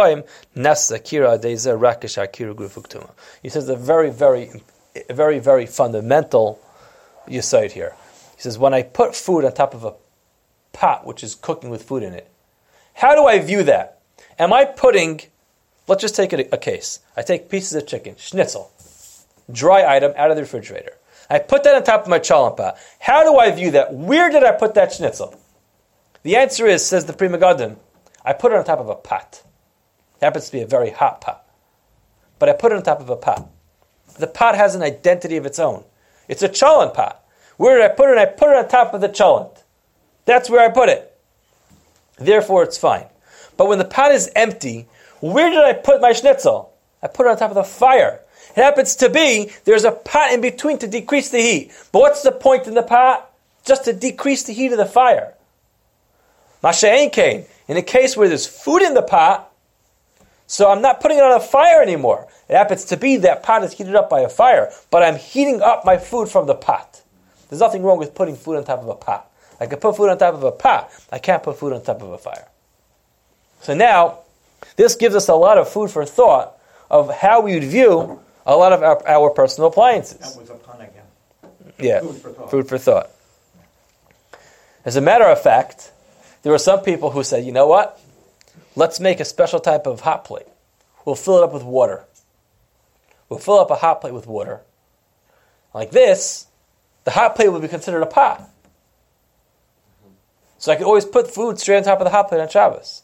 says a very, very, a very, very fundamental yesod here. He says, when I put food on top of a pot which is cooking with food in it, how do I view that? Am I putting, let's just take a, a case. I take pieces of chicken, schnitzel, dry item out of the refrigerator. I put that on top of my cholent pot. How do I view that? Where did I put that schnitzel? The answer is, says the Pri Megadim, I put it on top of a pot. It happens to be a very hot pot. But I put it on top of a pot. The pot has an identity of its own. It's a cholent pot. Where did I put it? I put it on top of the cholent. That's where I put it. Therefore, it's fine. But when the pot is empty, where did I put my schnitzel? I put it on top of the fire. It happens to be, there's a pot in between to decrease the heat. But what's the point in the pot? Just to decrease the heat of the fire. Masha ein kain. In a case where there's food in the pot, so I'm not putting it on a fire anymore. It happens to be that pot is heated up by a fire, but I'm heating up my food from the pot. There's nothing wrong with putting food on top of a pot. I can put food on top of a pot. I can't put food on top of a fire. So now, this gives us a lot of food for thought of how we would view a lot of our, our personal appliances. That was a pun again. Yeah, Food for thought. food for thought. As a matter of fact, there were some people who said, you know what? Let's make a special type of hot plate. We'll fill it up with water. We'll fill up a hot plate with water. Like this, the hot plate would be considered a pot. So I could always put food straight on top of the hot plate on Shabbos.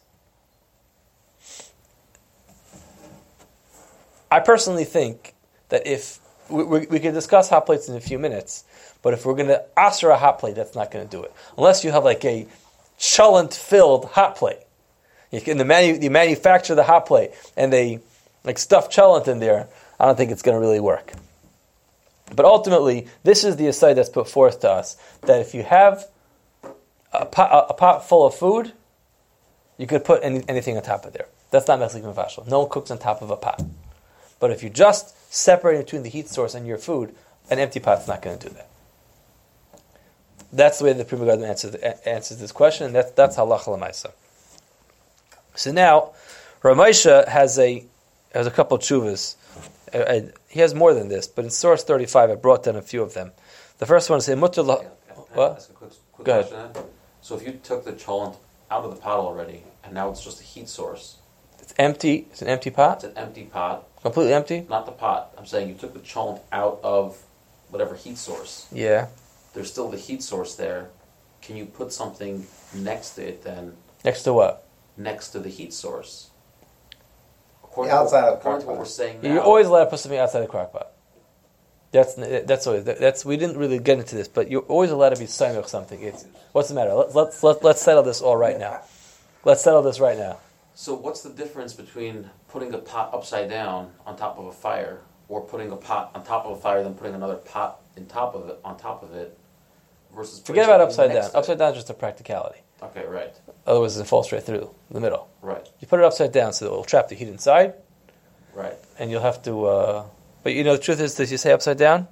I personally think that if, we, we, we can discuss hot plates in a few minutes, but if we're going to asher a hot plate, that's not going to do it. Unless you have like a cholent-filled hot plate. You can the manu- you manufacture the hot plate and they like stuff cholent in there. I don't think it's going to really work. But ultimately, this is the aside that's put forth to us that if you have a pot, a pot full of food, you could put any, anything on top of there. That's not Meslik Mefashel. No one cooks on top of a pot. But if you just separate between the heat source and your food, an empty pot's not going to do that. That's the way the Pri Megadim answers, answers this question, and that's, that's halacha l'maisa. So now, Ramesha has a has a couple of tshuvas. Uh, uh, he has more than this, but in source thirty-five, I brought down a few of them. The first one is mutter la. Can I What? ask a quick, quick Go ahead. question then? So if you took the cholent out of the pot already, and now it's just a heat source, It's empty. It's an empty pot. it's an empty pot, Completely empty. not the pot. I'm saying you took the cholent out of whatever heat source. Yeah. There's still the heat source there. Can you put something next to it then, Next to what? next to the heat source? According, The outside to, of the according to crock what pot. we're saying now. You're always allowed to put something outside the crock pot. That's that's always that's we didn't really get into this, but you're always allowed to be saimach something. It's, what's the matter? Let's let's let, let's settle this all right now. Let's settle this right now. So what's the difference between putting a pot upside down on top of a fire, or putting a pot on top of a fire, then putting another pot in top of it on top of it, versus putting Forget about something upside next down. to it? Upside down is just a practicality. Okay, right, Otherwise, it falls straight through the middle. right, You put it upside down, so it will trap the heat inside, right. and you'll have to. Uh, but you know, the truth is, did you say upside down?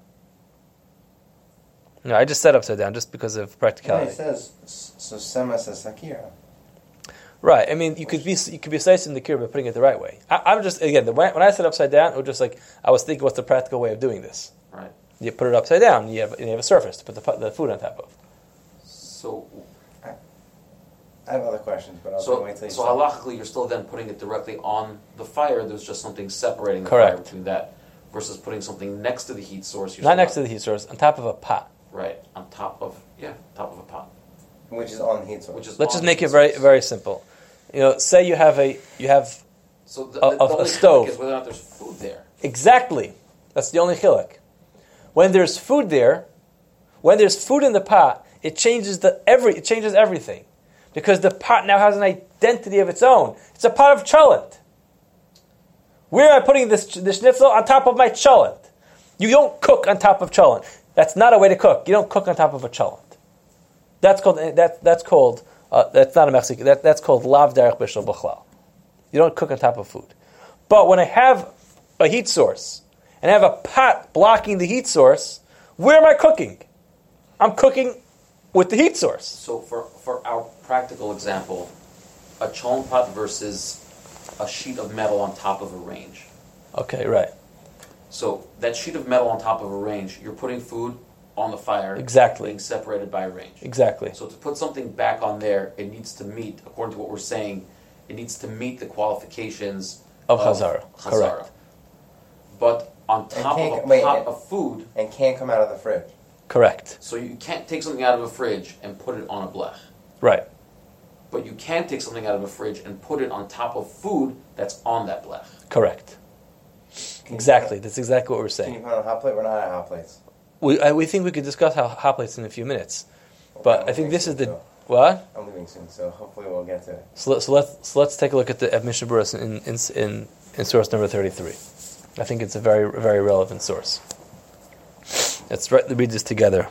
No, I just said upside down just because of No, practicality. it says so. Sema says sakira. Right. I mean, you could be you could be slicing the cure by putting it the right way. I, I'm just again the, when I said upside down, it was just like I was thinking, what's the practical way of doing this? Right. You put it upside down. You have you have a surface to put the pu- the food on top of. So, I have other questions, but I'll so, wait till you. so start. halachically, you're still then putting it directly on the fire. There's just something separating the Correct. fire between that, versus putting something next to the heat source. You're Not still next to the heat source, on top of a pot. right on top of yeah, top of a pot, Which is on the heat source. which is Let's on just the make heat it very source. very simple. You know, say you have a you have So the, a- the, the a- a only stove. thing is whether or not there's food there. exactly. That's the only chiluk. When there's food there, when there's food in the pot, it changes the every it changes everything, because the pot now has an identity of its own. It's a pot of cholent. Where am I putting this the schnitzel? On top of my cholent. You don't cook on top of cholent. That's not a way to cook. You don't cook on top of a cholent. That's called that. That's called. Uh, that's not a Mexican. That, that's called lav derech bishul b'chlal. You don't cook on top of food. But when I have a heat source and I have a pot blocking the heat source, where am I cooking? I'm cooking with the heat source. So for for our practical example, a cholent pot versus a sheet of metal on top of a range. Okay, right. So that sheet of metal on top of a range, you're putting food on the fire, Exactly. being separated by a range. Exactly. So to put something back on there, it needs to meet, according to what we're saying, it needs to meet the qualifications Of Chazara. Chazara. Correct. But on top of can't- a wait, pot and- of food, And can't come out of the fridge. Correct. so you can't take something out of a fridge and put it on a blech. Right. But you can take something out of a fridge and put it on top of food that's on that blech. Correct. Can you Exactly. That's exactly what we're put it- Can you saying. put it on a hot plate? We're not at hot plates. We I, we think we could discuss how hot plates in a few minutes, but I'm I think leaving this is soon, the so- what. I'm leaving soon, so hopefully we'll get to it. So, let, so let's so let's take a look at the at Mishnah Berurah in in in in source number thirty-three. I think it's a very very relevant source. Let's re- read this together.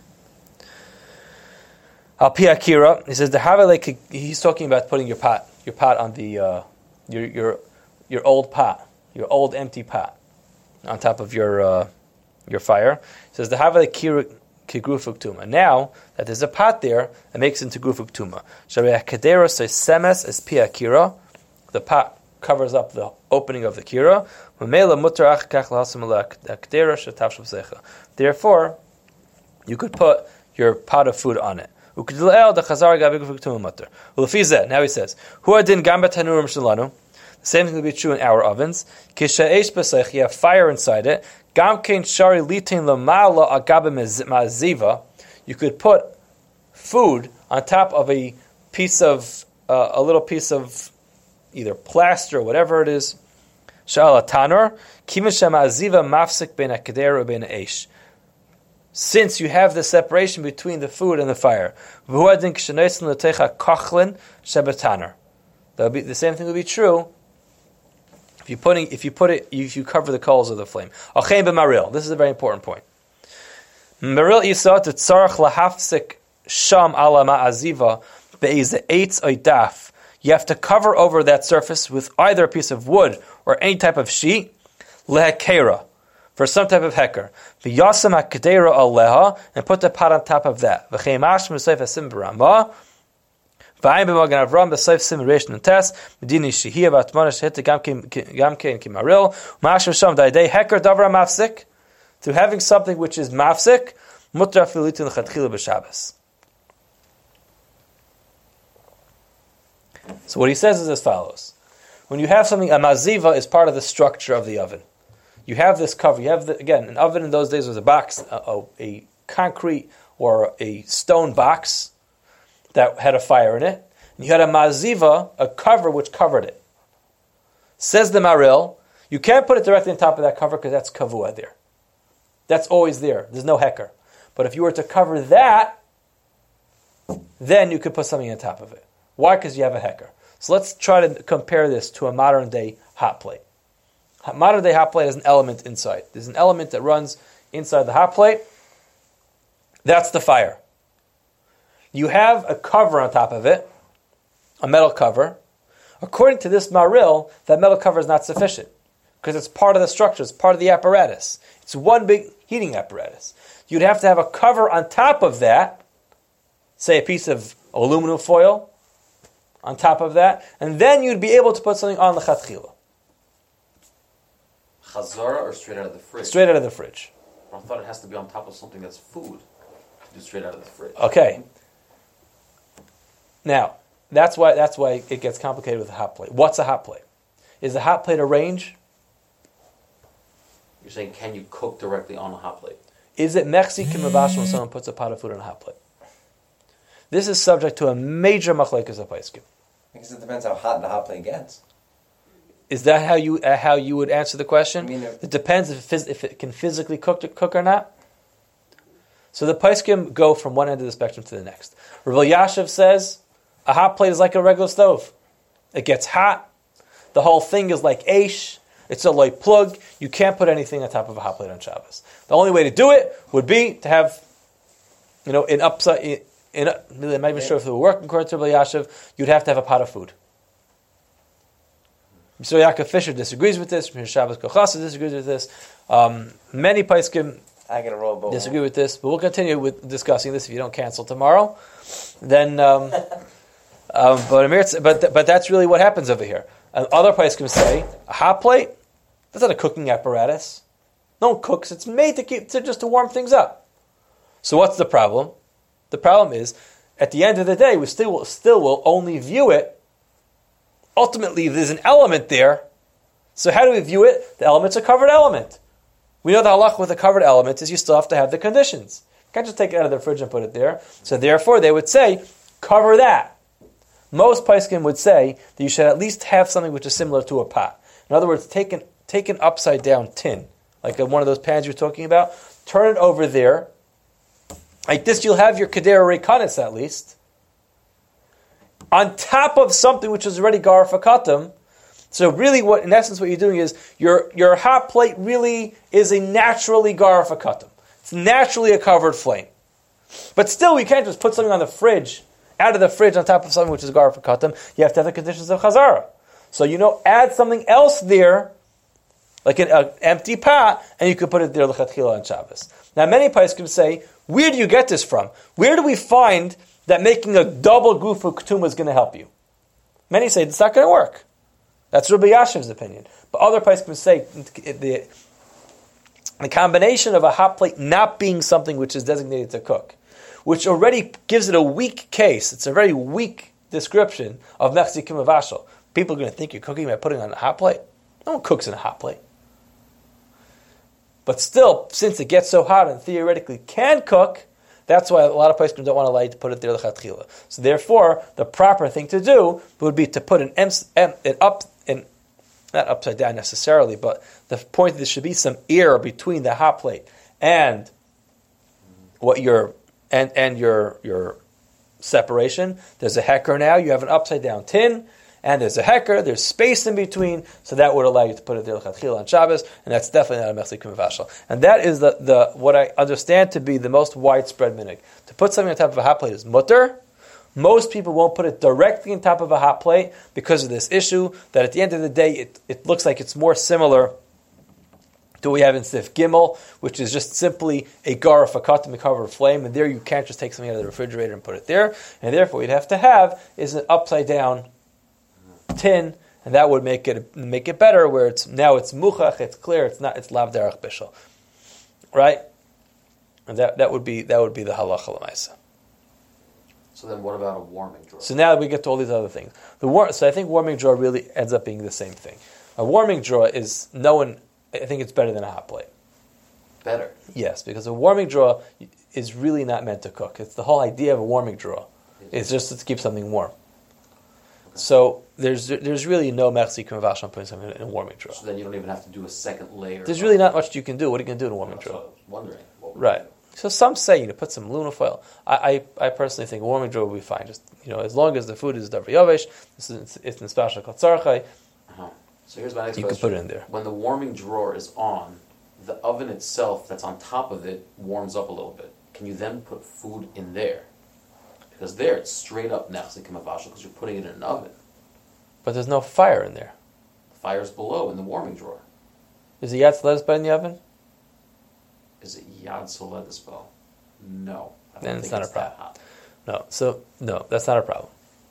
Al Pi Akira, he says the Havale. He's talking about putting your pot your pot on the uh, your your your old pot, your old empty pot, on top of your uh, your fire. He says the Havale Kira. Kigrufuk tuma. Now that there's a pot there, it makes it into grufuk tuma. Shabei kadera says semes es pi akira. The pot covers up the opening of the kira. Mamela mutar ach kach lahasim ala kadera shetav shabsecha. Therefore, you could put your pot of food on it. Ukdilel the chazar gabi grufuk tuma mutar. Ulafizeh. Now he says, Hu adin gam betanurim shalanu. The same thing will be true in our ovens. Kishaesh b'seich. You have fire inside it. Gam kein shari litin lamala agabe ma'aziva. You could put food on top of a piece of uh, a little piece of either plaster or whatever it is. Shala tanur kimin shema'aziva mafsik ben akeder ben eish. Since you have the separation between the food and the fire, v'huadin k'shenoisin l'techa kachlin shebetaner. That would be the same thing would be true. If you putting, if you put it, if you cover the coals of the flame. Achein b'maril. This is a very important point. Maril isa tzarach lahafsik sham ala ma'aziva be'ez eitz oidaf. You have to cover over that surface with either a piece of wood or any type of sheet lehekera for some type of heker. V'yasam hakadera aleha and put the pot on top of that. V'chein mash m'seif asim b'ramah. V'ayim b'magan Avram b'seif sim reish nutes medini shehiyah v'atmana shehita gamkein kimaril ma'asher sham da'idei heker davra mafsik. Through having something which is mafsik, mutra filitin l'chadchila b'Shabbos. So what he says is as follows: when you have something, a maziva is part of the structure of the oven. You have this cover. You have the, again, an oven in those days was a box, a, a, a concrete or a stone box that had a fire in it. And you had a maziva, a cover which covered it. Says the Maril, you can't put it directly on top of that cover because that's kavua there. That's always there. There's no heker. But if you were to cover that, then you could put something on top of it. Why? Because you have a heker. So let's try to compare this to a modern day hot plate. A modern day hot plate has an element inside. There's an element that runs inside the hot plate. That's the fire. You have a cover on top of it, a metal cover. According to this Maril, that metal cover is not sufficient because it's part of the structure, it's part of the apparatus. It's one big heating apparatus. You'd have to have a cover on top of that, say a piece of aluminum foil on top of that, and then you'd be able to put something on the chatchila. Chazara or straight out of the fridge? Straight out of the fridge. I thought it has to be on top of something that's food. To do straight out of the fridge. Okay. Now, that's why that's why it gets complicated with a hot plate. What's a hot plate? Is a hot plate a range? You're saying, can you cook directly on a hot plate? Is it mechzi kimabash when someone puts a pot of food on a hot plate? This is subject to a major machlekes of paiskim. Because it depends how hot the hot plate gets. Is that how you uh, how you would answer the question? I mean, if- it depends if it, phys- if it can physically cook cook or not. So the paiskim go from one end of the spectrum to the next. Rav Yashiv says a hot plate is like a regular stove. It gets hot. The whole thing is like eish. It's a light plug. You can't put anything on top of a hot plate on Shabbos. The only way to do it would be to have, you know, an upside. In, in, I'm not even sure if it would work according to Rav Yashiv. You'd have to have a pot of food. So Yaakov Fisher disagrees with this. Shabbos Kochasa disagrees with this. Um, many paiskim I get a roll bowl. disagree with this, but we'll continue with discussing this if you don't cancel tomorrow. Then, um, um, but Amir, but but that's really what happens over here. And other places can say, a hot plate, that's not a cooking apparatus. No one cooks, it's made to keep to just to warm things up. So what's the problem? The problem is, at the end of the day, we still will, still will only view it. Ultimately, there's an element there. So how do we view it? The element's a covered element. We know the halach with a covered element is you still have to have the conditions. You can't just take it out of the fridge and put it there. So therefore, they would say, cover that. Most poskim would say that you should at least have something which is similar to a pot. In other words, take an, take an upside down tin, like a, one of those pans you're talking about, turn it over there. Like this, you'll have your kedera rekanis at least. On top of something which is already garafakatim. So really, what in essence what you're doing is, your, your hot plate really is a naturally garafakatim. It's naturally a covered flame. But still, we can't just put something on the fridge, out of the fridge on top of something which is garafakatim. You have to have the conditions of chazara. So, you know, add something else there, like an uh, empty pot, and you could put it there l'chatchila on Shabbos. Now, many poskim say, where do you get this from? Where do we find that making a double goof of ketuma is going to help you? Many say it's not going to work. That's Rabbi Yashiv's opinion. But other poskim say the, the combination of a hot plate not being something which is designated to cook, which already gives it a weak case. It's a very weak description of mechzikim avashal. People are going to think you're cooking by putting it on a hot plate. No one cooks in a hot plate. But still, since it gets so hot and theoretically can cook, that's why a lot of poskim don't want to allow you to put it there l'chatchila. So therefore, the proper thing to do would be to put an, em, em, an up, an, not upside down necessarily, but the point is there should be some air between the hot plate and what your and and your your separation. There's a hecker now. You have an upside down tin. And there's a hecker, there's space in between, so that would allow you to put it there l'chatchila on Shabbos, and that's definitely not a mechzikim avashal. And that is the, the what I understand to be the most widespread minhag. To put something on top of a hot plate is mutter. Most people won't put it directly on top of a hot plate because of this issue, that at the end of the day, it, it looks like it's more similar to what we have in Sif Gimel, which is just simply a garafakatim covered flame, and there you can't just take something out of the refrigerator and put it there, and therefore what you'd have to have is an upside down tin, and that would make it make it better. Where it's now it's muchach, it's clear, it's not, it's lav derech bishul, right? And that that would be that would be the halacha l'maisa. So then, what about a warming drawer? So now we get to all these other things. The war, so I think warming drawer really ends up being the same thing. A warming drawer is no one. I think it's better than a hot plate. Better. Yes, because a warming drawer is really not meant to cook. It's the whole idea of a warming drawer. It's just to keep something warm. So there's there's really no mechzikim avashal on putting something in a warming drawer. So then you don't even have to do a second layer. There's really not much you can do. What are you going to do in a warming That's drawer? what I was wondering. What would Right. you do? So some say you know put some aluminum foil. I, I I personally think a warming drawer will be fine. Just you know as long as the food is davar yavesh, this is it's in special katzarchai. Uh-huh. So here's my next You question. can put it in there. When the warming drawer is on, the oven itself that's on top of it warms up a little bit. Can you then put food in there? Because there it's straight up mechzikim avashal because you're putting it in an oven. But there's no fire in there. The fire's below in the warming drawer. Is it yatz lesba in the oven? Is it yad soledispo? No. I don't Then it's think not a that problem. hot. No. So no, that's not a problem.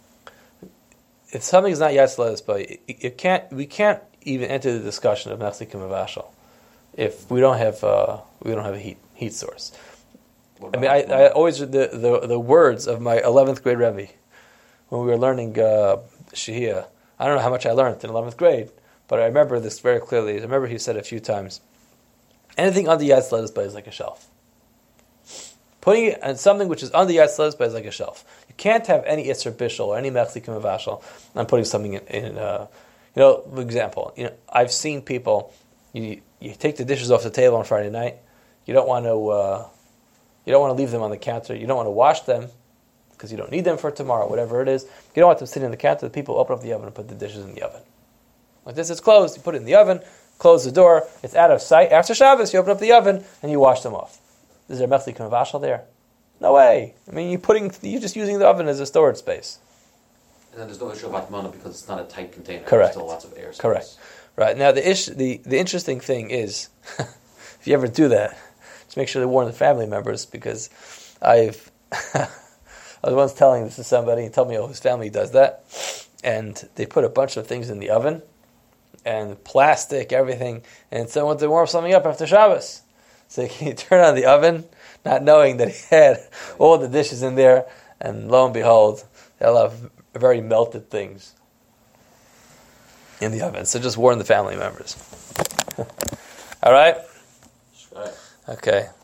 If something's not yatz lesba, you can't. We can't even enter the discussion of mechzikim avashal if we don't have uh, we don't have a heat heat source. What I mean, I, about- I always read the, the the words of my eleventh grade Rebbe when we were learning uh, Shehiyah. I don't know how much I learned in eleventh grade, but I remember this very clearly. I remember he said a few times, anything under Yad Sledesba is like a shelf. Putting it on something which is under Yad Sledesba is like a shelf. You can't have any Isser Bishul or any Mechzikim Avashal on putting something in, in uh, you know, for example, you know, I've seen people, you you take the dishes off the table on Friday night, you don't want to, uh, you don't want to leave them on the counter, you don't want to wash them, because you don't need them for tomorrow, whatever it is. You don't want them sitting on the counter. The people open up the oven and put the dishes in the oven. Like this, it's closed. You put it in the oven, close the door. It's out of sight. After Shabbos, you open up the oven and you wash them off. Is there mechzikim avashal there? No way. I mean, you're putting, you're just using the oven as a storage space. And then there's no issue of atmana because it's not a tight container. Correct. There's still lots of air space. Correct. Right now, the issue, the the interesting thing is, if you ever do that, just make sure to warn the family members because I've. I was once telling this to somebody, he told me, oh, his family does that. and they put a bunch of things in the oven, and plastic, everything, and someone to warm something up after Shabbos. So he turned on the oven, not knowing that he had all the dishes in there, and lo and behold, they'll have very melted things in the oven. So just warn the family members. All right? Right. Okay.